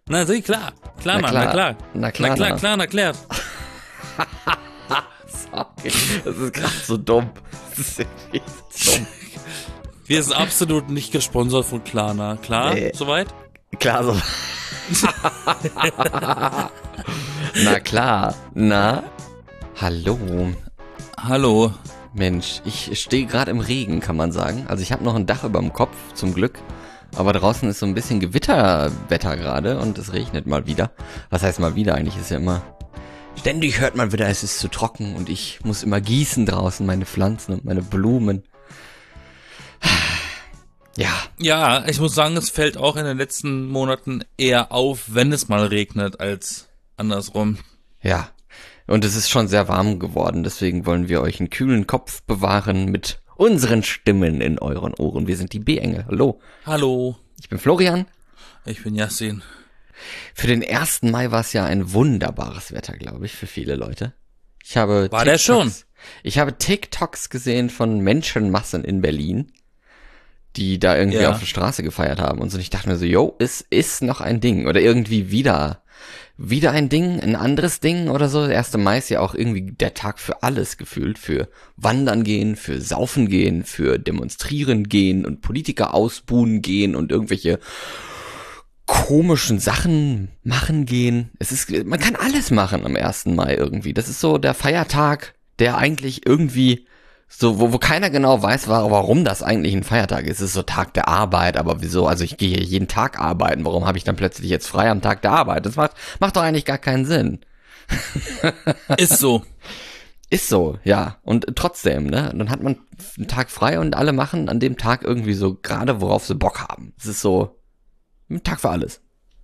Na, sieh, klar. Klar, Mann, na klar. Na klar, Na klar, na. klar, erklärt. Sorry, das ist gerade so dumm. Das ist irgendwie so dumm. Wir sind absolut nicht gesponsert von Klarna. Klar, Nee. soweit? Klar, so. Na klar, na? Hallo. Hallo. Mensch, ich stehe gerade im Regen, kann man sagen. Also ich habe noch ein Dach über dem Kopf, zum Glück. Aber draußen ist so ein bisschen Gewitterwetter gerade und es regnet mal wieder. Was heißt mal wieder? Eigentlich ist ja immer... Ständig hört man wieder, es ist zu trocken und ich muss immer gießen draußen, meine Pflanzen und meine Blumen. Ja. Ja, ich muss sagen, es fällt auch in den letzten Monaten eher auf, wenn es mal regnet, als andersrum. Ja, und es ist schon sehr warm geworden, deswegen wollen wir euch einen kühlen Kopf bewahren mit unseren Stimmen in euren Ohren. Wir sind die B-Engel. Hallo, Hallo, ich bin Florian. ich bin Yassin. Für den 1. Mai war es ja ein wunderbares Wetter, glaube ich, für viele Leute. Ich habe War der schon? Ich habe TikToks gesehen von Menschenmassen in Berlin, die da irgendwie Ja. auf der Straße gefeiert haben und so. Und ich dachte mir so, yo, es ist noch ein Ding. Oder irgendwie wieder ein Ding, ein anderes Ding oder so. Der 1. Mai ist ja auch irgendwie der Tag für alles gefühlt. Für Wandern gehen, für Saufen gehen, für Demonstrieren gehen und Politiker ausbuhen gehen und irgendwelche komischen Sachen machen gehen. Man kann alles machen am 1. Mai irgendwie. Das ist so der Feiertag, der eigentlich irgendwie so, wo keiner genau weiß, warum das eigentlich ein Feiertag ist. Es ist so Tag der Arbeit, aber wieso? Also ich gehe jeden Tag arbeiten. Warum habe ich dann plötzlich jetzt frei am Tag der Arbeit? Das macht doch eigentlich gar keinen Sinn. Ist so. Ist so, ja. Und trotzdem, ne? Dann hat man einen Tag frei und alle machen an dem Tag irgendwie so gerade, worauf sie Bock haben. Es ist so ein Tag für alles.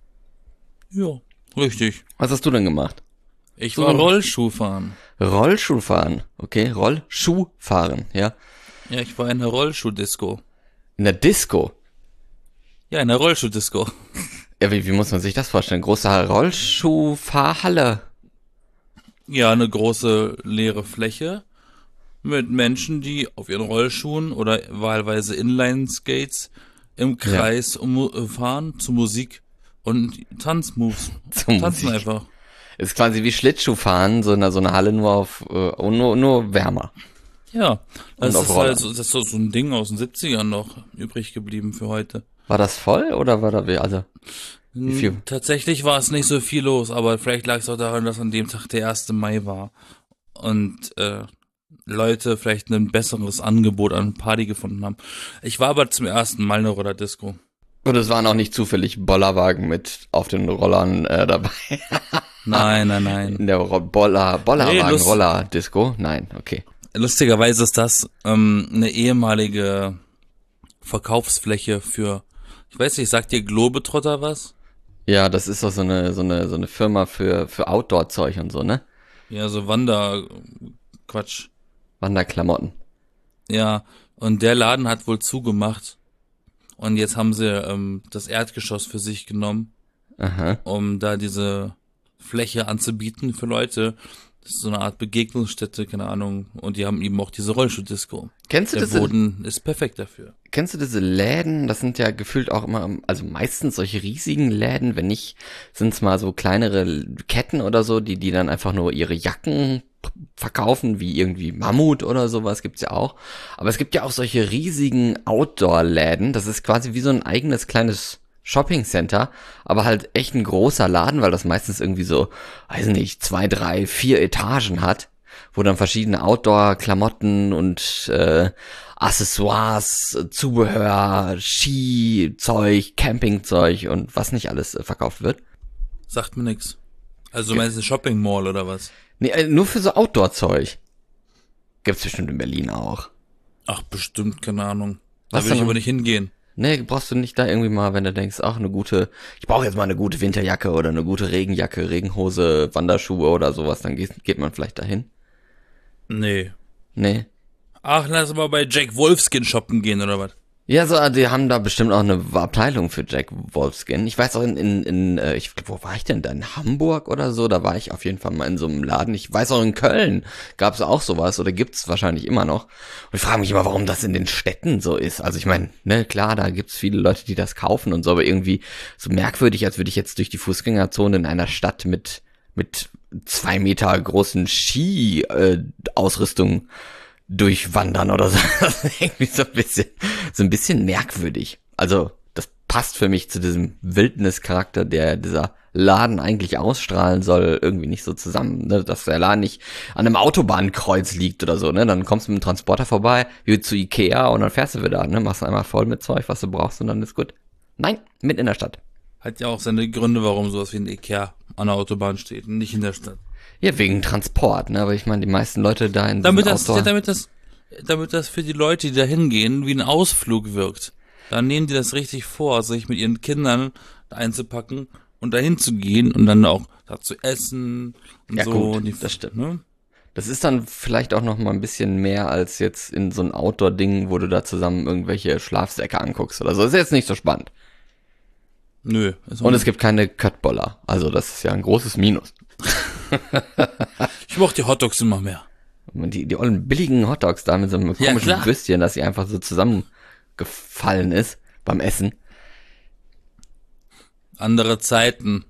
Ja, richtig. Was hast du denn gemacht? Ich So. war Rollschuhfahren. Rollschuhfahren, okay, Rollschuhfahren, ja. Ja, ich war in der Rollschuhdisco. In der Disco. Ja, in der Rollschuhdisco. Ja, wie muss man sich das vorstellen? Große Rollschuhfahrhalle. Ja, eine große leere Fläche mit Menschen, die auf ihren Rollschuhen oder wahlweise Inline-Skates im Kreis fahren zu Musik und Tanzmoves. Zu Tanzen Musik. einfach. Ist quasi wie Schlittschuhfahren, so eine Halle nur auf, nur wärmer. Ja, das Und auf ist Roller. halt so, das ist so ein Ding aus den 70ern noch übrig geblieben für heute. War das voll oder war da also? Wie viel? Tatsächlich war es nicht so viel los, aber vielleicht lag es auch daran, dass an dem Tag der 1. Mai war und Leute vielleicht ein besseres Angebot an Party gefunden haben. Ich war aber zum ersten Mal in der Rollerdisco. Und es waren auch nicht zufällig Bollerwagen mit auf den Rollern dabei. Nein, nein, nein. In der Bollerwagen Lust- Roller-Disco? Nein, okay. Lustigerweise ist das eine ehemalige Verkaufsfläche für, ich weiß nicht, sagt dir Globetrotter was? Ja, das ist doch so eine Firma für Outdoor-Zeug und so, ne? Ja, so Quatsch. Wanderklamotten. Ja, und der Laden hat wohl zugemacht. Und jetzt haben sie das Erdgeschoss für sich genommen, Aha. um da diese Fläche anzubieten für Leute. Das ist so eine Art Begegnungsstätte, keine Ahnung. Und die haben eben auch diese Rollschuhdisco. Kennst du Der diese Boden ist perfekt dafür. Kennst du diese Läden? Das sind ja gefühlt auch immer, also meistens solche riesigen Läden, wenn nicht, sind es mal so kleinere Ketten oder so, die dann einfach nur ihre Jacken verkaufen, wie irgendwie Mammut oder sowas, gibt's ja auch. Aber es gibt ja auch solche riesigen Outdoor-Läden, das ist quasi wie so ein eigenes kleines Shopping-Center, aber halt echt ein großer Laden, weil das meistens irgendwie so, weiß nicht, 2, 3, 4 Etagen hat, wo dann verschiedene Outdoor-Klamotten und Accessoires, Zubehör, Skizeug, Campingzeug und was nicht alles verkauft wird. Sagt mir nix. Also meinst du Shopping Mall oder was? Nee, nur für so Outdoor-Zeug. Gibt's bestimmt in Berlin auch. Ach, bestimmt, keine Ahnung. Was Da will ich denn? aber nicht hingehen. Nee, brauchst du nicht da irgendwie mal, wenn du denkst, ach, ich brauche jetzt mal eine gute Winterjacke oder eine gute Regenjacke, Regenhose, Wanderschuhe oder sowas, dann geht man vielleicht dahin. Nee. Nee. Ach, lass mal bei Jack Wolfskin shoppen gehen oder was? Ja, so, die haben da bestimmt auch eine Abteilung für Jack Wolfskin. Ich weiß auch wo war ich denn da? In Hamburg oder so? Da war ich auf jeden Fall mal in so einem Laden. Ich weiß auch in Köln gab es auch sowas oder gibt's wahrscheinlich immer noch. Und ich frage mich immer, warum das in den Städten so ist. Also ich meine, ne, klar, da gibt's viele Leute, die das kaufen und so, aber irgendwie so merkwürdig, als würde ich jetzt durch die Fußgängerzone in einer Stadt mit 2 Meter großen Ski-Ausrüstung durchwandern oder so. Das ist irgendwie so ein bisschen merkwürdig. Also, das passt für mich zu diesem Wildnischarakter, der dieser Laden eigentlich ausstrahlen soll, irgendwie nicht so zusammen, ne? Dass der Laden nicht an einem Autobahnkreuz liegt oder so, ne? Dann kommst du mit dem Transporter vorbei, wie zu Ikea und dann fährst du wieder, ne? Machst einmal voll mit Zeug, was du brauchst und dann ist gut. Nein, mitten in der Stadt. Hat ja auch seine Gründe, warum sowas wie ein Ikea an der Autobahn steht und nicht in der Stadt. Ja, wegen Transport, ne? Aber ich meine, die meisten Leute da in damit das für die Leute, die da hingehen, wie ein Ausflug wirkt. Dann nehmen die das richtig vor, sich mit ihren Kindern einzupacken und dahin zu gehen und dann auch da zu essen und ja, so. Gut, das stimmt. Ne? Das ist dann vielleicht auch noch mal ein bisschen mehr als jetzt in so ein Outdoor-Ding, wo du da zusammen irgendwelche Schlafsäcke anguckst oder so. Das ist jetzt nicht so spannend. Nö. Und es gibt keine Köttboller. Also das ist ja ein großes Minus. Ich mochte die Hotdogs immer mehr. Die ollen billigen Hotdogs da mit so einem komischen Würstchen, dass sie einfach so zusammengefallen ist beim Essen. Andere Zeiten.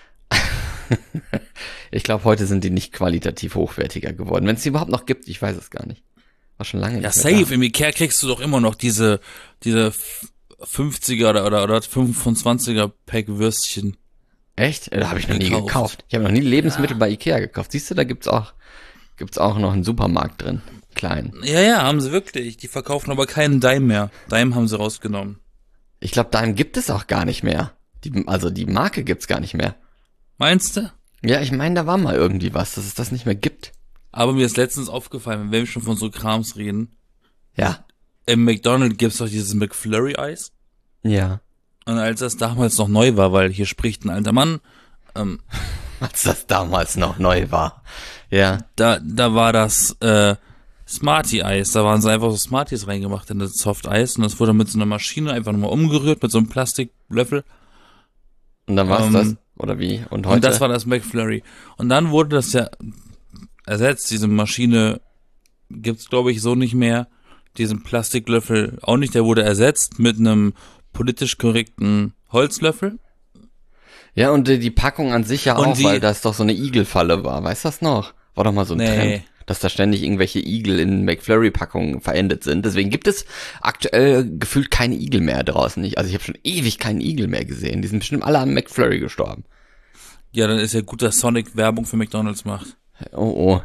Ich glaube, heute sind die nicht qualitativ hochwertiger geworden. Wenn es die überhaupt noch gibt, ich weiß es gar nicht. War schon lange nicht mehr safe. da. Im Ikea kriegst du doch immer noch diese 50er oder 25er Pack Würstchen. Echt? Da habe ich noch nie gekauft. Ich habe noch nie Lebensmittel bei Ikea gekauft. Siehst du, da gibt's auch noch einen Supermarkt drin. Klein. Ja, haben sie wirklich. Die verkaufen aber keinen Dime mehr. Dime haben sie rausgenommen. Ich glaube, Dime gibt es auch gar nicht mehr. Die Marke gibt's gar nicht mehr. Meinst du? Ja, ich meine, da war mal irgendwie was, dass es das nicht mehr gibt. Aber mir ist letztens aufgefallen, wenn wir schon von so Krams reden. Ja. Im McDonald's gibt's doch dieses McFlurry-Eis. Ja. Und als das damals noch neu war, weil hier spricht ein alter Mann, als das damals noch neu war. Ja. Da war das Smartie-Eis. Da waren sie einfach so Smarties reingemacht in das Soft-Eis und das wurde mit so einer Maschine einfach nochmal umgerührt mit so einem Plastiklöffel. Und dann war's das? Oder wie? Und heute? Und das war das McFlurry. Und dann wurde das ja ersetzt. Diese Maschine gibt's, glaube ich, so nicht mehr. Diesen Plastiklöffel auch nicht. Der wurde ersetzt mit einem politisch korrekten Holzlöffel. Ja, und die Packung an sich ja auch, weil das doch so eine Igelfalle war. Weißt du das noch? War doch mal so ein Trend, dass da ständig irgendwelche Igel in McFlurry-Packungen verendet sind. Deswegen gibt es aktuell gefühlt keine Igel mehr draußen. Also ich habe schon ewig keinen Igel mehr gesehen. Die sind bestimmt alle am McFlurry gestorben. Ja, dann ist ja gut, dass Sonic Werbung für McDonald's macht. Oh.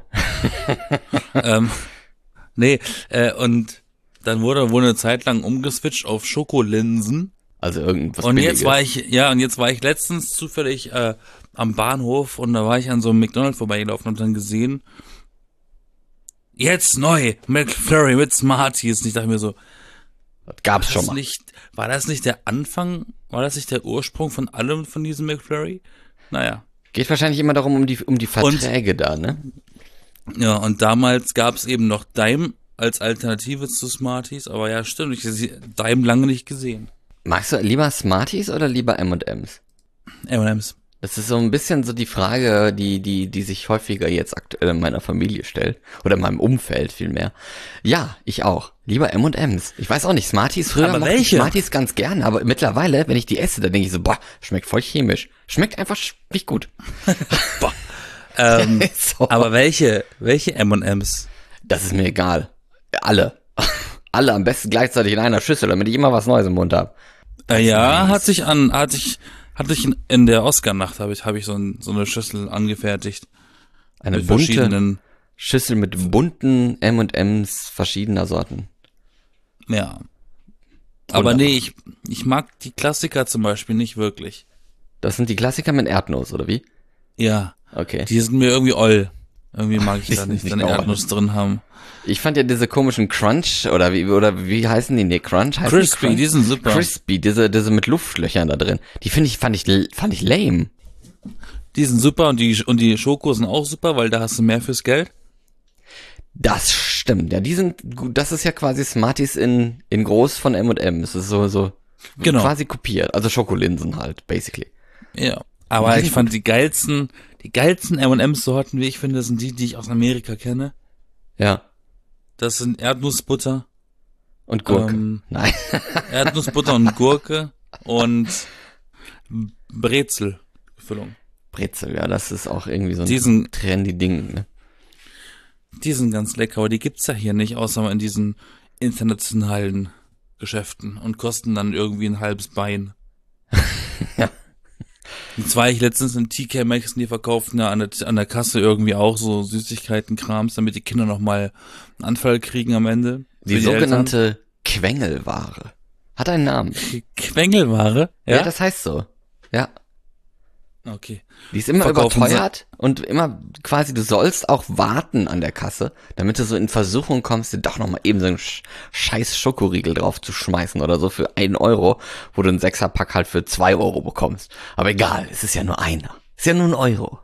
Und dann wurde wohl eine Zeit lang umgeswitcht auf Schokolinsen. Also irgendwas Und Billiges. jetzt war ich letztens zufällig am Bahnhof und da war ich an so einem McDonald's vorbeigelaufen und dann gesehen, jetzt neu, McFlurry mit Smarties. Und ich dachte mir so, das gab's schon mal. War das nicht der Anfang, war das nicht der Ursprung von allem von diesem McFlurry? Naja. Geht wahrscheinlich immer darum, um die Verträge da, ne? Ja, und damals gab's eben noch Dime als Alternative zu Smarties, aber ja, stimmt, ich habe Dime lange nicht gesehen. Magst du lieber Smarties oder lieber M&M's? M&M's. Das ist so ein bisschen so die Frage, die sich häufiger jetzt aktuell in meiner Familie stellt. Oder in meinem Umfeld vielmehr. Ja, ich auch. Lieber M&M's. Ich weiß auch nicht, Smarties früher aber mochte ich welche? Smarties ganz gerne, aber mittlerweile, wenn ich die esse, dann denke ich so, boah, schmeckt voll chemisch. Schmeckt einfach nicht gut. Boah. So. Aber welche M&M's? Das ist mir egal. Alle. Alle am besten gleichzeitig in einer Schüssel, damit ich immer was Neues im Mund habe. Ja, hatte ich in der Oscar-Nacht habe ich so eine Schüssel angefertigt. Eine mit bunte verschiedenen, Schüssel mit bunten M&M's verschiedener Sorten. ja. Aber nee, ich mag die Klassiker zum Beispiel nicht wirklich. Das sind die Klassiker mit Erdnuss, oder wie? Ja. Okay. Die sind mir irgendwie oll. Irgendwie mag ich Die da sind nicht, nicht wenn Erdnuss drin haben. Ich fand ja diese komischen Crunch, oder wie heißen die? Nee, Crunch heißt Crispy, Crunch? die sind super. Crispy, diese mit Luftlöchern da drin. Die fand ich lame. Die sind super und die Schoko sind auch super, weil da hast du mehr fürs Geld. Das Stimmt, ja, die sind gut, das ist ja quasi Smarties in groß von M&M. Es ist so Genau. quasi kopiert, also Schokolinsen halt, basically. Ja. Aber ich fand die geilsten M&M-Sorten, wie ich finde, sind die ich aus Amerika kenne. Ja. Das sind Erdnussbutter. Und Gurke. Nein. Erdnussbutter und Gurke und Brezelfüllung. Brezel, ja, das ist auch irgendwie so ein trendy Ding, ne? Die sind ganz lecker, aber die gibt's ja hier nicht, außer in diesen internationalen Geschäften und kosten dann irgendwie ein halbes Bein. Ja. Und zwar ich letztens in TK Maxx, die verkauften ja an der Kasse irgendwie auch so Süßigkeiten-Krams, damit die Kinder nochmal einen Anfall kriegen am Ende. Die sogenannte Quengelware. Hat einen Namen. Quengelware? Ja, das heißt so. Ja. Okay. Die ist immer überteuert und immer quasi, du sollst auch warten an der Kasse, damit du so in Versuchung kommst, dir doch nochmal eben so einen scheiß Schokoriegel drauf zu schmeißen oder so für 1 Euro, wo du einen 6er-Pack halt für 2 Euro bekommst. Aber egal, es ist ja nur einer. Ist ja nur 1 Euro.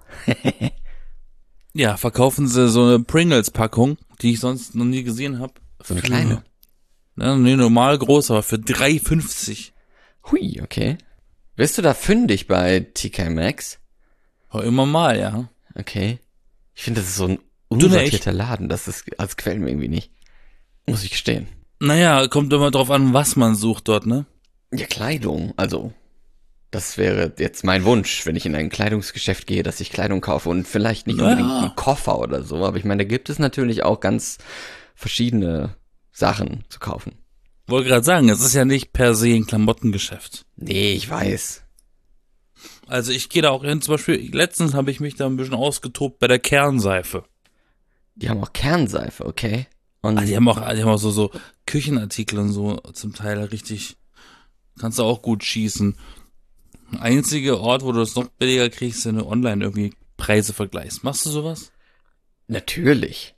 Ja, verkaufen sie so eine Pringles-Packung, die ich sonst noch nie gesehen habe. So eine kleine? Ja, nee, normal groß, aber für 3,50. Hui, okay. Bist du da fündig bei TK Maxx? Immer mal, ja. Okay. Ich finde, das ist so ein unsortierter Laden. Das gefällt mir irgendwie nicht. Muss ich gestehen. Naja, kommt immer drauf an, was man sucht dort, ne? Ja, Kleidung. Also, das wäre jetzt mein Wunsch, wenn ich in ein Kleidungsgeschäft gehe, dass ich Kleidung kaufe und vielleicht nicht unbedingt einen Koffer oder so. Aber ich meine, da gibt es natürlich auch ganz verschiedene Sachen zu kaufen. Wollte gerade sagen, es ist ja nicht per se ein Klamottengeschäft. Nee, ich weiß. Also ich gehe da auch hin, zum Beispiel, letztens habe ich mich da ein bisschen ausgetobt bei der Kernseife. Die haben auch Kernseife, okay. Und Die haben auch so Küchenartikel und so zum Teil richtig, kannst du auch gut schießen. Der einzige Ort, wo du das noch billiger kriegst, wenn du online irgendwie Preise vergleichst. Machst du sowas? Natürlich.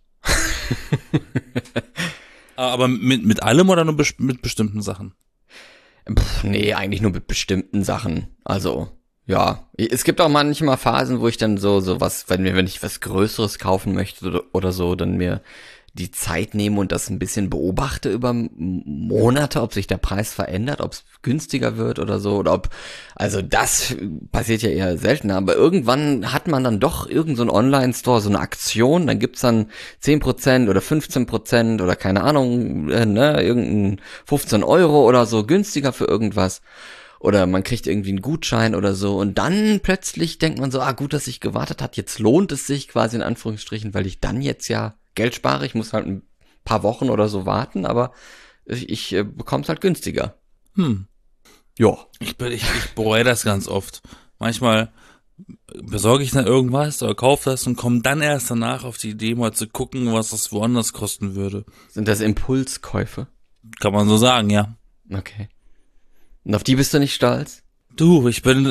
Aber mit allem oder nur mit bestimmten Sachen? Nee, eigentlich nur mit bestimmten Sachen. Also, ja. Es gibt auch manchmal Phasen, wo ich dann so was, wenn ich was Größeres kaufen möchte oder so, dann mir die Zeit nehme und das ein bisschen beobachte über Monate, ob sich der Preis verändert, ob es günstiger wird oder so, oder also das passiert ja eher seltener, aber irgendwann hat man dann doch irgend so einen Online-Store, so eine Aktion, dann gibt's dann 10% oder 15% oder keine Ahnung, irgendein 15 Euro oder so günstiger für irgendwas. Oder man kriegt irgendwie einen Gutschein oder so und dann plötzlich denkt man so, gut, dass ich gewartet hat, jetzt lohnt es sich quasi in Anführungsstrichen, weil ich dann jetzt ja Geld spare, ich muss halt ein paar Wochen oder so warten, aber ich bekomme es halt günstiger. Ja. Ich bereue das ganz oft. Manchmal besorge ich dann irgendwas oder kaufe das und komme dann erst danach auf die Idee, mal zu gucken, was das woanders kosten würde. Sind das Impulskäufe? Kann man so sagen, ja. Okay. Und auf die bist du nicht stolz? Du,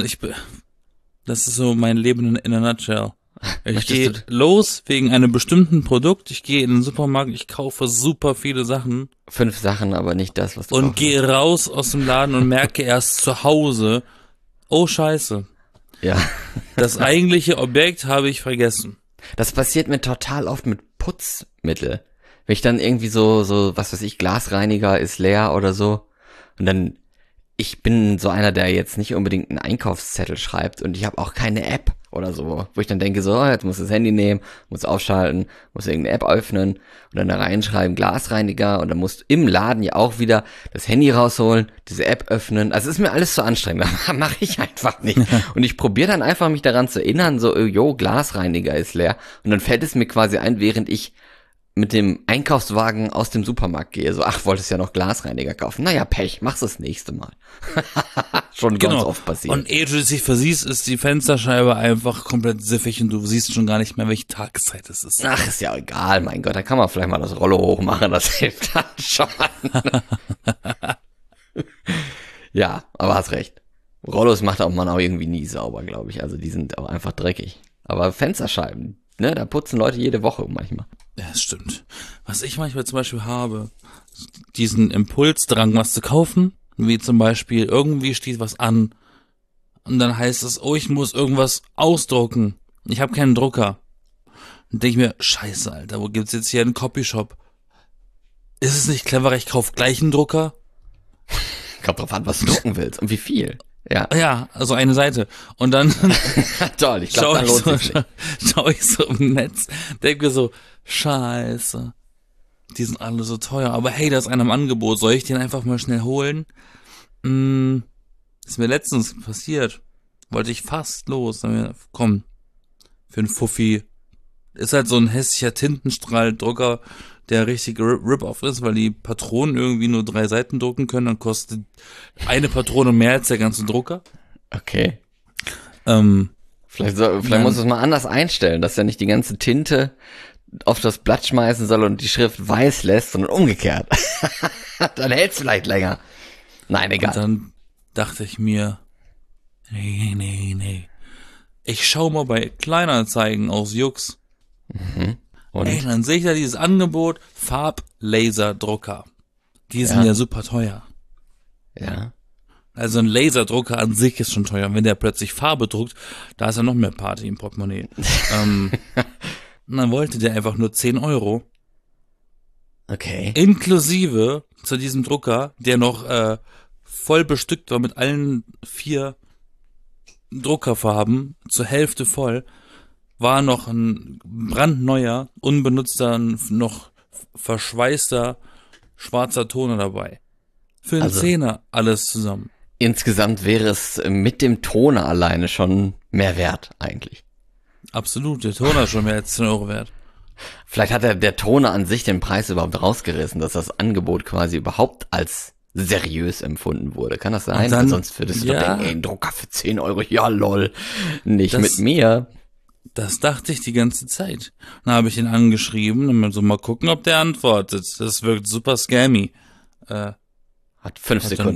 das ist so mein Leben in a nutshell. Ich gehe los wegen einem bestimmten Produkt, ich gehe in den Supermarkt, ich kaufe super viele Sachen. 5 Sachen, aber nicht das, was du und gehe raus aus dem Laden und merke erst zu Hause, oh Scheiße. Ja. Das eigentliche Objekt habe ich vergessen. Das passiert mir total oft mit Putzmittel. Wenn ich dann irgendwie so, was weiß ich, Glasreiniger ist leer oder so und dann, ich bin so einer, der jetzt nicht unbedingt einen Einkaufszettel schreibt und ich habe auch keine App oder so, wo ich dann denke, so, jetzt muss das Handy nehmen, muss aufschalten, muss irgendeine App öffnen und dann da reinschreiben, Glasreiniger und dann musst du im Laden ja auch wieder das Handy rausholen, diese App öffnen. Also ist mir alles zu anstrengend, das mache ich einfach nicht. Und ich probiere dann einfach mich daran zu erinnern, so, Glasreiniger ist leer und dann fällt es mir quasi ein, während ich mit dem Einkaufswagen aus dem Supermarkt gehe, so, wolltest ja noch Glasreiniger kaufen. Naja, Pech, mach's das nächste Mal. Schon ganz oft passiert. Und ehe du dich versiehst, ist die Fensterscheibe einfach komplett siffig und du siehst schon gar nicht mehr, welche Tageszeit es ist. Ach, ist ja egal, mein Gott, da kann man vielleicht mal das Rollo hochmachen, das hilft dann schon. Ja, aber hast recht. Rollos macht man auch irgendwie nie sauber, glaube ich. Also die sind auch einfach dreckig. Aber Fensterscheiben, da putzen Leute jede Woche manchmal. Ja, das stimmt. Was ich manchmal zum Beispiel habe, diesen Impulsdrang, was zu kaufen, wie zum Beispiel, irgendwie steht was an und dann heißt es, ich muss irgendwas ausdrucken. Ich habe keinen Drucker. Dann denke ich mir, scheiße, Alter, wo gibt's jetzt hier einen Copyshop? ist es nicht cleverer, ich kaufe gleich einen Drucker? Kommt drauf an, was du drucken willst und wie viel. Ja. Ja, also eine Seite. Und dann Toll, ich glaube, dann lohnt sich nicht. schau ich so im Netz, denke mir so, scheiße, die sind alle so teuer, aber hey, da ist einer im Angebot, soll ich den einfach mal schnell holen? Ist mir letztens passiert, wollte ich fast los, dann mir, komm, für einen Fuffi, ist halt so ein hässlicher Tintenstrahldrucker, der richtig Rip-Off ist, weil die Patronen irgendwie nur 3 Seiten drucken können, dann kostet eine Patrone mehr als der ganze Drucker. Okay. Ähm, Vielleicht muss es mal anders einstellen, dass er nicht die ganze Tinte auf das Blatt schmeißen soll und die Schrift weiß lässt, sondern umgekehrt. Dann hält's vielleicht länger. Nein, egal. Und dann dachte ich mir, nee. Ich schau mal bei Kleinanzeigen aus Jux. Und? Ey, dann sehe ich da dieses Angebot, Farblaserdrucker. Die sind ja super teuer. Ja. Also ein Laserdrucker an sich ist schon teuer. Wenn der plötzlich Farbe druckt, da ist ja noch mehr Party im Portemonnaie. Und dann wollte der einfach nur 10 Euro. Okay. Inklusive zu diesem Drucker, der noch voll bestückt war mit allen 4 Druckerfarben, zur Hälfte voll, war noch ein brandneuer, unbenutzter, noch verschweißter, schwarzer Toner dabei. Für einen Zehner alles zusammen. Insgesamt wäre es mit dem Toner alleine schon mehr wert, eigentlich. Absolut, der Toner ist schon mehr als 10 Euro wert. Vielleicht hat der Toner an sich den Preis überhaupt rausgerissen, dass das Angebot quasi überhaupt als seriös empfunden wurde. Kann das sein? Dann, sonst würdest du doch denken, ey, ein Drucker für 10 Euro, ja lol, nicht mit mir. Das dachte ich die ganze Zeit. Dann habe ich ihn angeschrieben und so mal gucken, ob der antwortet. Das wirkt super scammy. Hat 5 Sekunden.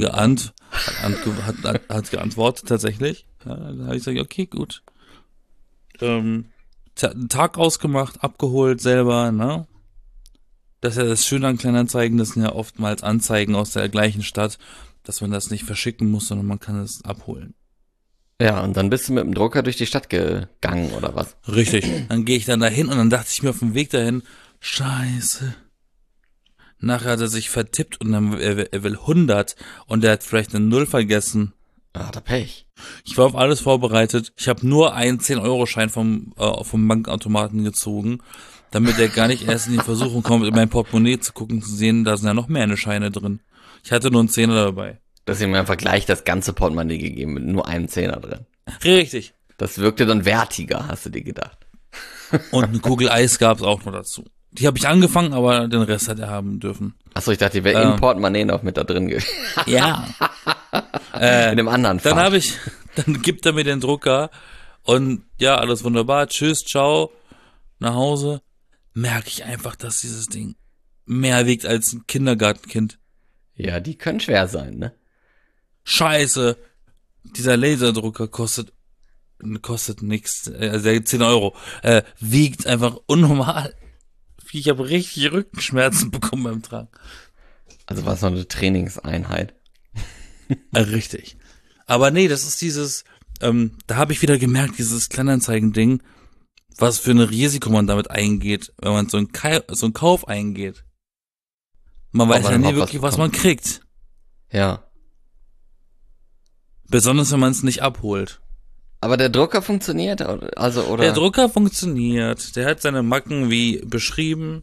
Hat geantwortet tatsächlich. Ja, dann habe ich gesagt, okay, gut. Einen Tag ausgemacht, abgeholt selber, ne? Das ist ja das Schöne an Kleinanzeigen, das sind ja oftmals Anzeigen aus der gleichen Stadt, dass man das nicht verschicken muss, sondern man kann es abholen. Ja, und dann bist du mit dem Drucker durch die Stadt gegangen, oder was? Richtig. Dann gehe ich dann dahin und dann dachte ich mir auf dem Weg dahin, scheiße. Nachher hat er sich vertippt und dann er will 100 und er hat vielleicht eine 0 vergessen. Ah, der Pech. Ich war auf alles vorbereitet. Ich habe nur einen 10-Euro-Schein vom Bankautomaten gezogen, damit er gar nicht erst in die Versuchung kommt, in mein Portemonnaie zu gucken, zu sehen, da sind ja noch mehr Scheine drin. Ich hatte nur einen 10er dabei. Du hast ihm einfach gleich das ganze Portemonnaie gegeben mit nur einem 10er drin. Richtig. Das wirkte dann wertiger, hast du dir gedacht. Und eine Kugel Eis gab's auch noch dazu. Die habe ich angefangen, aber den Rest hat er haben dürfen. Achso, ich dachte, die wäre im Portemonnaie noch mit da drin gewesen. Ja. In dem anderen Fach. Dann gibt er mir den Drucker und ja, alles wunderbar. Tschüss, ciao, nach Hause. Merke ich einfach, dass dieses Ding mehr wiegt als ein Kindergartenkind. Ja, die können schwer sein, ne? Scheiße. Dieser Laserdrucker kostet nix, also 10 Euro. Wiegt einfach unnormal. Ich habe richtig Rückenschmerzen bekommen beim Tragen. Also war es noch eine Trainingseinheit. Richtig. Aber nee, das ist dieses, da habe ich wieder gemerkt, dieses Kleinanzeigen-Ding, was für ein Risiko man damit eingeht, wenn man so einen Kauf eingeht. Man weiß ja nie wirklich, was man kriegt. Ja. Besonders, wenn man es nicht abholt. Aber der Drucker funktioniert, oder? Der Drucker funktioniert. Der hat seine Macken wie beschrieben.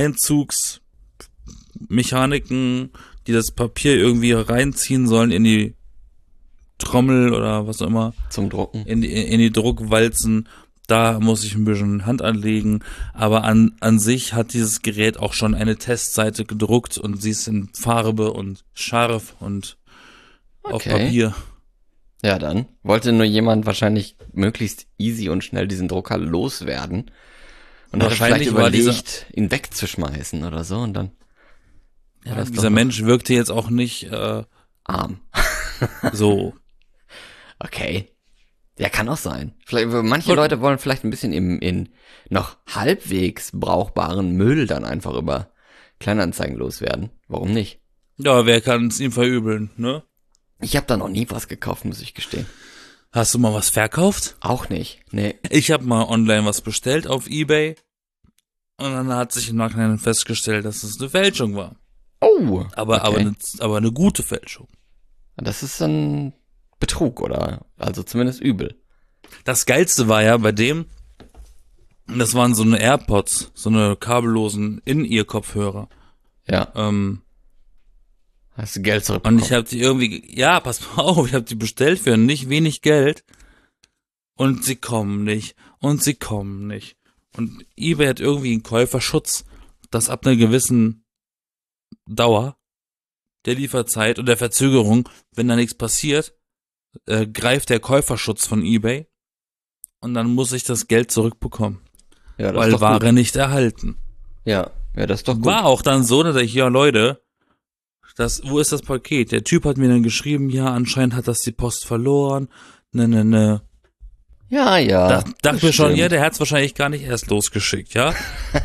Einzugsmechaniken, die das Papier irgendwie reinziehen sollen in die Trommel oder was auch immer. Zum Drucken. In die Druckwalzen. Da muss ich ein bisschen Hand anlegen. Aber an sich hat dieses Gerät auch schon eine Testseite gedruckt und sie ist in Farbe und scharf und auf Papier. Ja, dann wollte nur jemand wahrscheinlich möglichst easy und schnell diesen Drucker loswerden und hat vielleicht überlegt, ihn wegzuschmeißen oder so und dann. Ja, dieser Mensch wirkte jetzt auch nicht arm. So. Okay. Ja, kann auch sein. Vielleicht, manche Leute wollen vielleicht ein bisschen in noch halbwegs brauchbaren Müll dann einfach über Kleinanzeigen loswerden. Warum nicht? Ja, wer kann es ihm verübeln, ne? Ich habe da noch nie was gekauft, muss ich gestehen. Hast du mal was verkauft? Auch nicht, nee. Ich habe mal online was bestellt auf eBay und dann hat sich im Nachhinein festgestellt, dass es eine Fälschung war. Oh, Aber okay. eine gute Fälschung. Das ist ein Betrug, oder? Also zumindest übel. Das Geilste war ja bei dem, das waren so eine AirPods, so eine kabellosen In-Ear-Kopfhörer. Ja, Und hast du Geld ich zurückbekommen. habe die irgendwie, ja, pass mal auf, ich habe die bestellt für nicht wenig Geld und sie kommen nicht und sie kommen nicht. Und eBay hat irgendwie einen Käuferschutz, dass ab einer gewissen Dauer der Lieferzeit und der Verzögerung, wenn da nichts passiert, greift der Käuferschutz von eBay und dann muss ich das Geld zurückbekommen, Ja, das ist weil doch gut. Ware nicht erhalten. Ja, das ist doch gut. War auch dann so, dass ich, ja Leute, wo ist das Paket? Der Typ hat mir dann geschrieben, ja, anscheinend hat das die Post verloren. Ne. Ja, ja. Dachte mir schon, ja, Bestimmt. der hat's wahrscheinlich gar nicht erst losgeschickt, ja?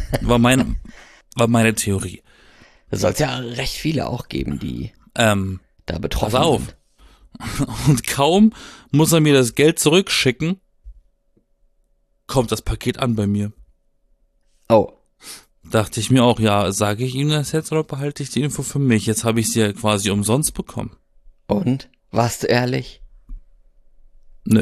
War meine Theorie. Es soll ja recht viele auch geben, die da betroffen Pass auf. sind. Und kaum muss er mir das Geld zurückschicken, kommt das Paket an bei mir. Oh, Dachte ich mir auch, ja, sage ich ihm das jetzt oder behalte ich die Info für mich? Jetzt habe ich sie ja quasi umsonst bekommen. und? Warst du ehrlich? Nö.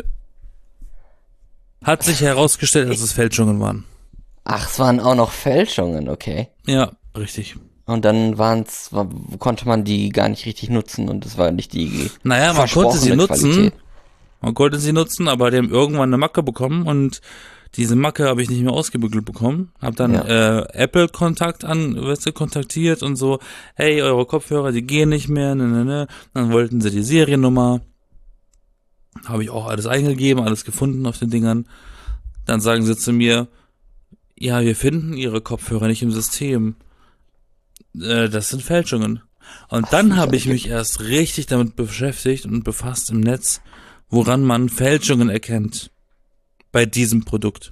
Hat sich herausgestellt, dass es Fälschungen waren. Ach, es waren auch noch Fälschungen, okay. Ja, richtig. Und dann konnte man die gar nicht richtig nutzen und es war nicht die Naja, man konnte sie versprochene nutzen. Qualität. Man konnte sie nutzen, aber die haben irgendwann eine Macke bekommen und diese Macke habe ich nicht mehr ausgebügelt bekommen. Hab dann Apple kontaktiert und so, hey, eure Kopfhörer, die gehen nicht mehr, ne. Dann wollten sie die Seriennummer. Habe ich auch alles eingegeben, alles gefunden auf den Dingern. Dann sagen sie zu mir, ja, wir finden ihre Kopfhörer nicht im System. Das sind Fälschungen. Und dann habe ich mich erst richtig damit beschäftigt und befasst im Netz, woran man Fälschungen erkennt bei diesem Produkt.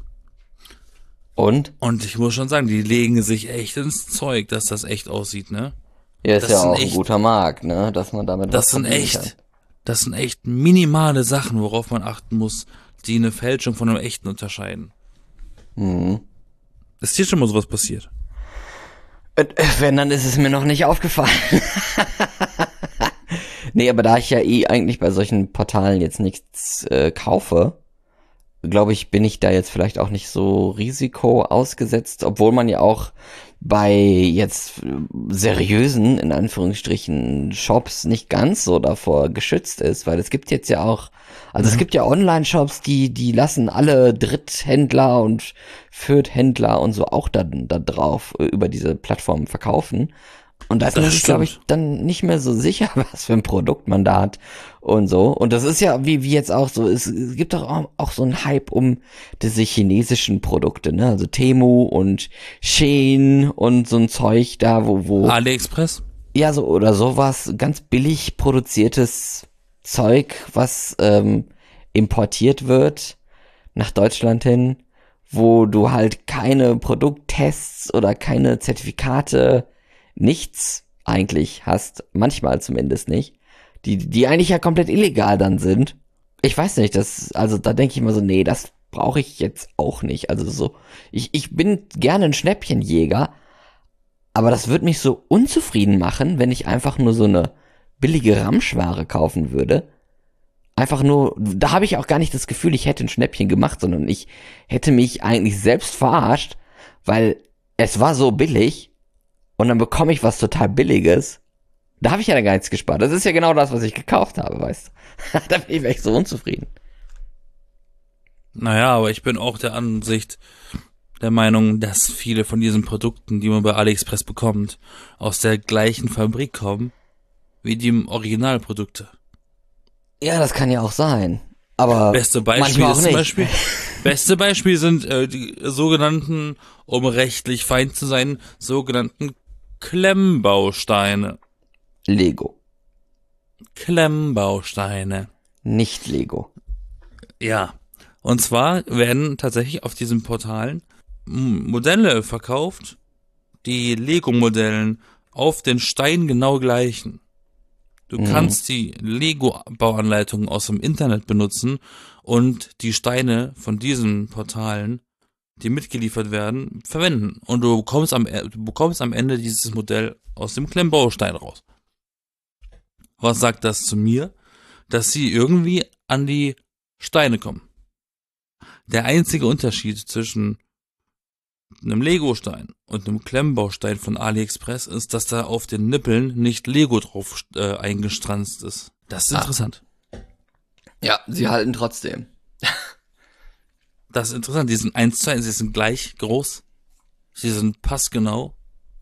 Und? Und ich muss schon sagen, die legen sich echt ins Zeug, dass das echt aussieht, ne? Ja, ist Das ja sind auch ein echt- guter Markt, ne? Dass man damit Das was sind verdienen kann. das sind echt minimale Sachen, worauf man achten muss, die eine Fälschung von einem echten unterscheiden. Mhm. Ist dir schon mal sowas passiert? Wenn, dann ist es mir noch nicht aufgefallen. Nee, aber da ich ja eigentlich bei solchen Portalen jetzt nichts kaufe, glaube ich, bin ich da jetzt vielleicht auch nicht so Risiko ausgesetzt, obwohl man ja auch bei jetzt seriösen, in Anführungsstrichen, Shops nicht ganz so davor geschützt ist, weil es gibt jetzt ja auch, also es gibt ja Online-Shops, die lassen alle Dritthändler und Vierthändler und so auch da drauf über diese Plattformen verkaufen. Und da ist man Das sich, glaube ich, stimmt. dann nicht mehr so sicher, was für ein Produkt man da hat und so. Und das ist ja wie jetzt auch so, es gibt doch auch so einen Hype um diese chinesischen Produkte, ne? Also Temu und Shein und so ein Zeug da, wo AliExpress? ja, so oder sowas, ganz billig produziertes Zeug, was importiert wird nach Deutschland hin, wo du halt keine Produkttests oder keine Zertifikate, nichts eigentlich hast, manchmal zumindest nicht, die eigentlich ja komplett illegal dann sind. Ich weiß nicht, also da denke ich immer so, nee, das brauche ich jetzt auch nicht. Also so, ich bin gerne ein Schnäppchenjäger, aber das würde mich so unzufrieden machen, wenn ich einfach nur so eine billige Ramschware kaufen würde. Einfach nur, da habe ich auch gar nicht das Gefühl, ich hätte ein Schnäppchen gemacht, sondern ich hätte mich eigentlich selbst verarscht, weil es war so billig und dann bekomme ich was total Billiges. Da habe ich ja dann gar nichts gespart. Das ist ja genau das, was ich gekauft habe, weißt du. Da bin ich echt so unzufrieden. Naja, aber ich bin auch der Meinung, dass viele von diesen Produkten, die man bei AliExpress bekommt, aus der gleichen Fabrik kommen, wie die Originalprodukte. Ja, das kann ja auch sein. Aber Beste Beispiel manchmal ist auch zum nicht. Beispiel, beste Beispiel sind die sogenannten, um rechtlich fein zu sein, sogenannten Klemmbausteine. Lego, Klemmbausteine. nicht Lego. Ja. Und zwar werden tatsächlich auf diesen Portalen Modelle verkauft, die Lego-Modellen auf den Stein genau gleichen. Du kannst die Lego-Bauanleitungen aus dem Internet benutzen und die Steine von diesen Portalen die mitgeliefert werden, verwenden. Und du bekommst am Ende dieses Modell aus dem Klemmbaustein raus. Was sagt das zu mir? Dass sie irgendwie an die Steine kommen. Der einzige Unterschied zwischen einem Lego-Stein und einem Klemmbaustein von AliExpress ist, dass da auf den Nippeln nicht Lego drauf eingestranzt ist. Das ist interessant. Ja, sie halten trotzdem. Das ist interessant. Die sind 1:1, sie sind gleich groß. Sie sind passgenau.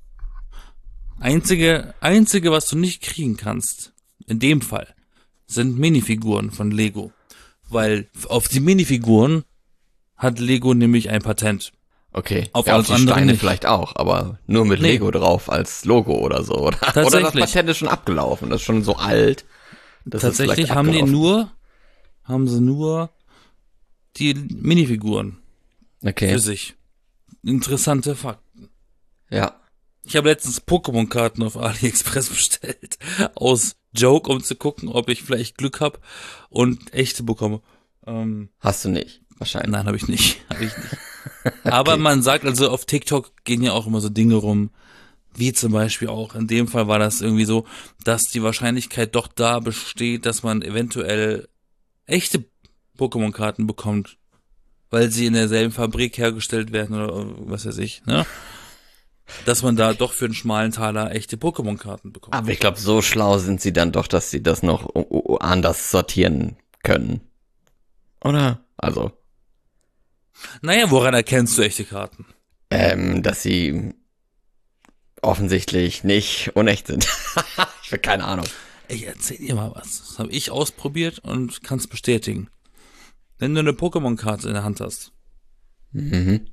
Einzige, was du nicht kriegen kannst, in dem Fall, sind Minifiguren von Lego. Weil auf die Minifiguren hat Lego nämlich ein Patent. Okay, Auf ja, alles auf die andere Steine nicht. vielleicht auch, aber nur mit Lego drauf als Logo oder so. Oder das Tatsächlich. Patent ist schon abgelaufen, das ist schon so alt. Tatsächlich haben sie nur die Minifiguren Okay, für sich. Interessante Fakten. ja. Ich habe letztens Pokémon-Karten auf AliExpress bestellt. Aus Joke, um zu gucken, ob ich vielleicht Glück habe und echte bekomme. Hast du nicht, wahrscheinlich. Nein, habe ich nicht. Aber man sagt, also auf TikTok gehen ja auch immer so Dinge rum, wie zum Beispiel auch, in dem Fall war das irgendwie so, dass die Wahrscheinlichkeit doch da besteht, dass man eventuell echte Pokémon-Karten bekommt, weil sie in derselben Fabrik hergestellt werden oder was weiß ich, ne? Dass man da doch für einen schmalen Taler echte Pokémon-Karten bekommt. Aber ich glaube, so schlau sind sie dann doch, dass sie das noch anders sortieren können. Oder? Also, Naja, woran erkennst du echte Karten? dass sie offensichtlich nicht unecht sind. Ich habe keine Ahnung. Ich erzähl dir mal was. Das habe ich ausprobiert und kann's bestätigen. Wenn du eine Pokémon-Karte in der Hand hast Mhm.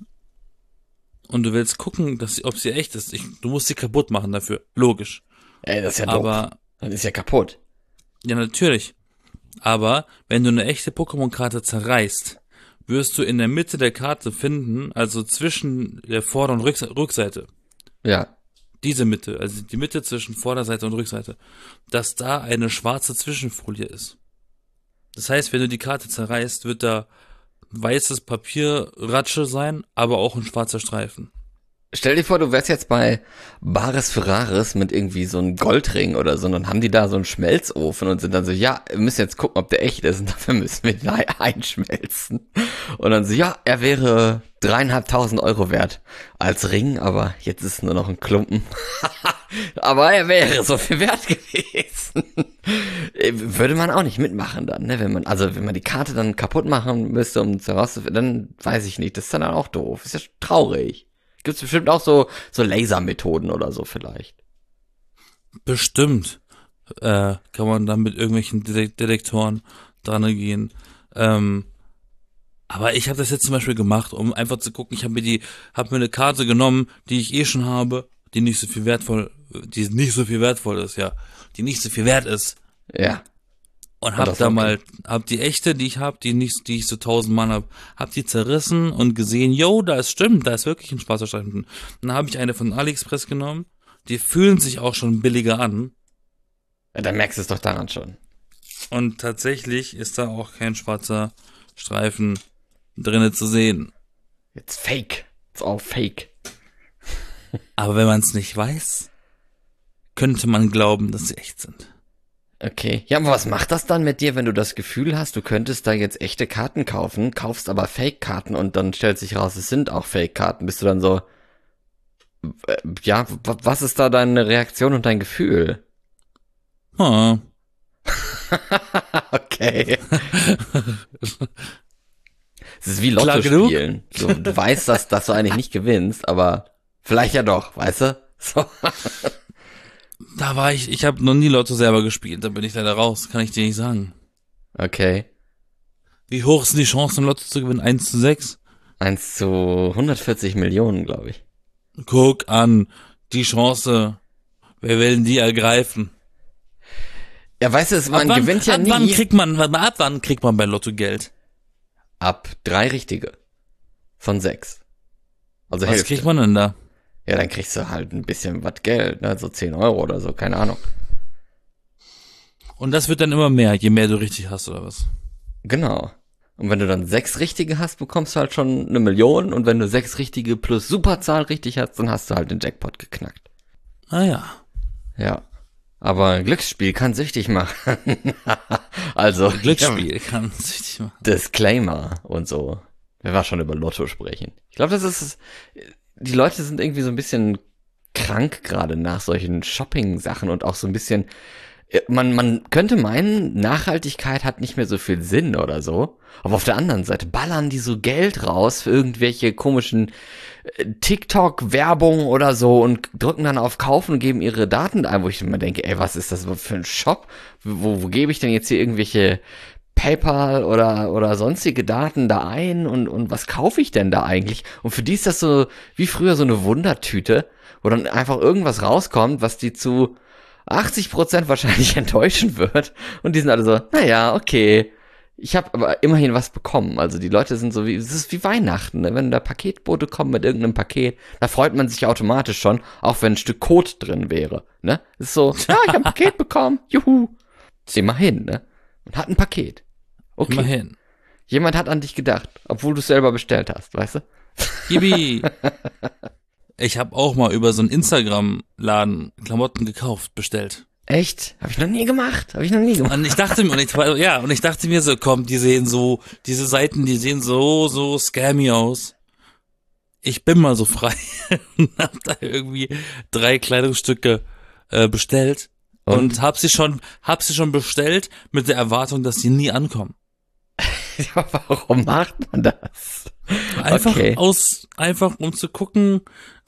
und du willst gucken, ob sie echt ist, du musst sie kaputt machen dafür. Logisch. Ey, das ist ja doof. Aber, Das ist ja kaputt. ja, natürlich. Aber, wenn du eine echte Pokémon-Karte zerreißt, wirst du in der Mitte der Karte finden, also zwischen der Vorder- und Rückseite, Ja. diese Mitte, also die Mitte zwischen Vorderseite und Rückseite, dass da eine schwarze Zwischenfolie ist. Das heißt, wenn du die Karte zerreißt, wird da weißes Papierratsche sein, aber auch ein schwarzer Streifen. Stell dir vor, du wärst jetzt bei Bares Ferraris mit irgendwie so einem Goldring oder so, und dann haben die da so einen Schmelzofen und sind dann so, ja, wir müssen jetzt gucken, ob der echt ist, und dafür müssen wir den einschmelzen. Und dann so, ja, er wäre 3.500 € wert als Ring, aber jetzt ist nur noch ein Klumpen. Aber er wäre so viel wert gewesen. Würde man auch nicht mitmachen dann, ne? Wenn man die Karte dann kaputt machen müsste, um es herauszufinden, dann weiß ich nicht, das ist dann auch doof. Ist ja traurig. Gibt's bestimmt auch so Lasermethoden oder so vielleicht. Bestimmt kann man dann mit irgendwelchen Detektoren dran gehen. Aber ich habe das jetzt zum Beispiel gemacht, um einfach zu gucken, ich habe mir eine Karte genommen, die ich eh schon habe, die nicht so viel wertvoll ist, ja, die nicht so viel wert ist. Ja. Und hab die echte, die ich habe, die ich so 1000 Mal hab die zerrissen und gesehen, yo, da ist wirklich ein schwarzer Streifen drin. Dann habe ich eine von AliExpress genommen, die fühlen sich auch schon billiger an. Ja, dann merkst du es doch daran schon. Und tatsächlich ist da auch kein schwarzer Streifen drinne zu sehen. It's fake. It's all fake. Aber wenn man es nicht weiß, könnte man glauben, dass sie echt sind. Okay. Ja, aber was macht das dann mit dir, wenn du das Gefühl hast, du könntest da jetzt echte Karten kaufen, kaufst aber Fake-Karten und dann stellt sich raus, es sind auch Fake-Karten? Bist du dann so, ja, was ist da deine Reaktion und dein Gefühl? Hm. Okay. Es ist wie Lotto Klar genug. spielen. Du weißt, dass du eigentlich nicht gewinnst, aber vielleicht ja doch, weißt du? So. Ich habe noch nie Lotto selber gespielt, da bin ich leider raus, kann ich dir nicht sagen. Okay. Wie hoch ist die Chance, im Lotto zu gewinnen? 1:6? 1:140 Millionen, glaube ich. Guck an, die Chance. Wer will denn die ergreifen? Ja, weißt du, man gewinnt ja nie. Ab wann kriegt man bei Lotto Geld? Ab 3 richtige. Von 6. Also Was Hälfte. kriegt man denn da? Ja, dann kriegst du halt ein bisschen was Geld, ne? So 10 € oder so, keine Ahnung. Und das wird dann immer mehr, je mehr du richtig hast, oder was? Genau. Und wenn du dann 6 richtige hast, bekommst du halt schon 1 Million. Und wenn du 6 richtige plus Superzahl richtig hast, dann hast du halt den Jackpot geknackt. Ah ja. Ja. Aber ein Glücksspiel kann süchtig machen. Also. Glücksspiel kann süchtig machen. Disclaimer und so. Wer war schon über Lotto sprechen? Ich glaube, die Leute sind irgendwie so ein bisschen krank gerade nach solchen Shopping-Sachen und auch so ein bisschen, man könnte meinen, Nachhaltigkeit hat nicht mehr so viel Sinn oder so. Aber auf der anderen Seite ballern die so Geld raus für irgendwelche komischen TikTok-Werbung oder so und drücken dann auf Kaufen und geben ihre Daten ein, wo ich immer denke, ey, was ist das für ein Shop? Wo gebe ich denn jetzt hier irgendwelche PayPal oder sonstige Daten da ein und was kaufe ich denn da eigentlich? Und für die ist das so wie früher so eine Wundertüte, wo dann einfach irgendwas rauskommt, was die zu 80% wahrscheinlich enttäuschen wird. Und die sind alle so, naja, okay. Ich habe aber immerhin was bekommen. Also die Leute sind so es ist wie Weihnachten, ne? Wenn da Paketbote kommen mit irgendeinem Paket, da freut man sich automatisch schon, auch wenn ein Stück Code drin wäre, ne? Ist so, ja, ich habe ein Paket bekommen, juhu. Immerhin, ne? Und hat ein Paket. Okay. Immerhin. Jemand hat an dich gedacht, obwohl du es selber bestellt hast, weißt du? Yippie. Ich habe auch mal über so einen Instagram-Laden Klamotten bestellt. Echt? Habe ich noch nie gemacht. Und ich dachte mir so, komm, diese Seiten, die sehen so scammy aus. Ich bin mal so frei und hab da irgendwie 3 Kleidungsstücke bestellt und hab sie schon bestellt mit der Erwartung, dass sie nie ankommen. Ja, warum macht man das? Einfach um zu gucken,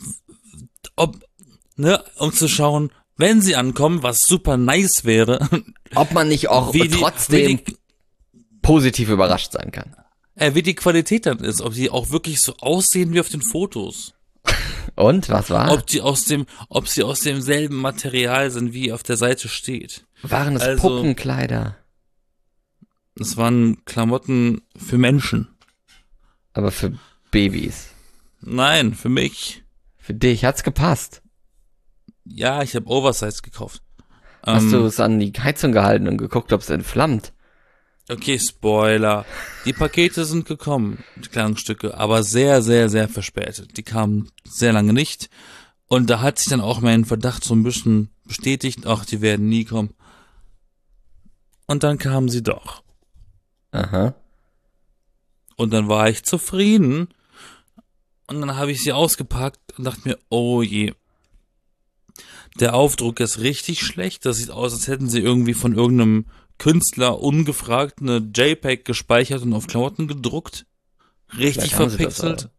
um zu schauen, wenn sie ankommen, was super nice wäre. Ob man nicht auch trotzdem positiv überrascht sein kann. Wie die Qualität dann ist, ob die auch wirklich so aussehen wie auf den Fotos. Und, was war? Ob sie aus demselben Material sind, wie auf der Seite steht. Waren es Puppenkleider? Es waren Klamotten für Menschen. Aber für Babys? Nein, für mich. Für dich, hat's gepasst? Ja, ich habe Oversize gekauft. Hast du es an die Heizung gehalten und geguckt, ob es entflammt? Okay, Spoiler. Die Pakete sind gekommen, die Kleidungsstücke, aber sehr, sehr, sehr verspätet. Die kamen sehr lange nicht. Und da hat sich dann auch mein Verdacht so ein bisschen bestätigt, ach, die werden nie kommen. Und dann kamen sie doch. Aha. Und dann war ich zufrieden. Und dann habe ich sie ausgepackt und dachte mir, oh je. Der Aufdruck ist richtig schlecht. Das sieht aus, als hätten sie irgendwie von irgendeinem Künstler ungefragt eine JPEG gespeichert und auf Klamotten gedruckt. Richtig verpixelt.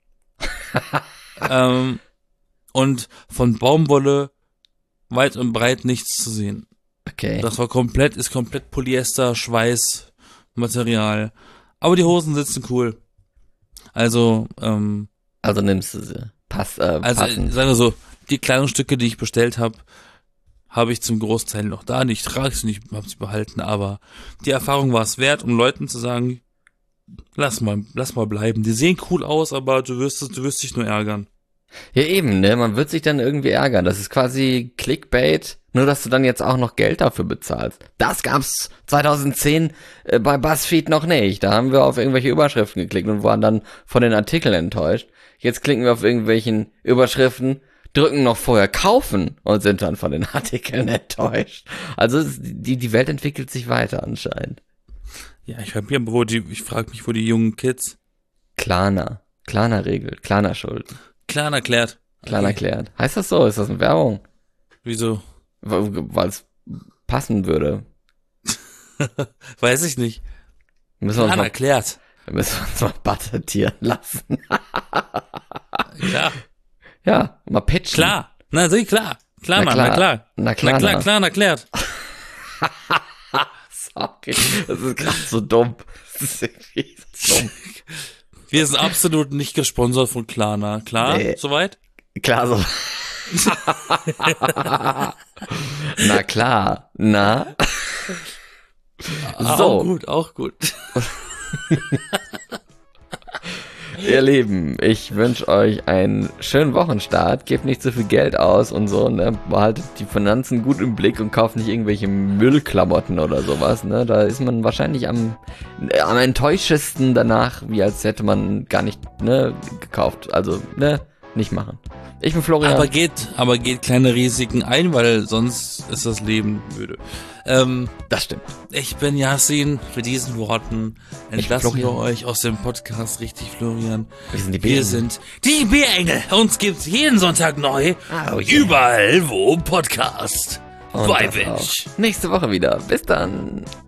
Und von Baumwolle weit und breit nichts zu sehen. Okay. Das war komplett Polyester, Schweißmaterial. Aber die Hosen sitzen cool. Also nimmst du sie. Passend. sagen wir so, die Kleidungsstücke, die ich bestellt habe, habe ich zum Großteil noch da. Ich trage sie nicht, habe sie behalten, aber die Erfahrung war es wert, um Leuten zu sagen, lass mal bleiben. Die sehen cool aus, aber du wirst dich nur ärgern. Ja eben, ne? Man wird sich dann irgendwie ärgern. Das ist quasi Clickbait, nur dass du dann jetzt auch noch Geld dafür bezahlst. Das gab's 2010 bei BuzzFeed noch nicht. Da haben wir auf irgendwelche Überschriften geklickt und waren dann von den Artikeln enttäuscht. Jetzt klicken wir auf irgendwelchen Überschriften, drücken noch vorher kaufen und sind dann von den Artikeln enttäuscht. Also die Welt entwickelt sich weiter anscheinend. Ja, ich frage mich, wo die jungen Kids. Klarna regelt, Klarna schuld. Klarna klärt. Klarna klärt. Heißt das so? Ist das eine Werbung? Wieso? Weil es passen würde. Weiß ich nicht. Klarna klärt. Wir müssen uns mal patentieren lassen. Klar. Ja, mal pitchen. Klar. Na klar. Klar, Mann, na klar. Na klar, Klarna klärt. Sorry, das ist gerade so dumm. Das ist irgendwie so dumm. Wir sind absolut nicht gesponsert von Klarna. Klar? Nee. Soweit? Klar, so. Na klar. Na? So. Auch gut. Ihr Lieben, ich wünsche euch einen schönen Wochenstart. Gebt nicht so viel Geld aus und so, ne? Behaltet die Finanzen gut im Blick und kauft nicht irgendwelche Müllklamotten oder sowas, ne? Da ist man wahrscheinlich am enttäuschesten danach, wie als hätte man gar nicht, ne, gekauft. Also, ne, nicht machen. Ich bin Florian. Aber geht kleine Risiken ein, weil sonst ist das Leben müde. Das stimmt. Ich bin Yasin. Für diesen Worten entlassen wir euch aus dem Podcast. Richtig, Florian. Wir sind die Bärengel. Wir sind die Bärengel. Uns gibt's jeden Sonntag neu. Überall, wo Podcast. Und Bye, Mensch. nächste Woche wieder. Bis dann.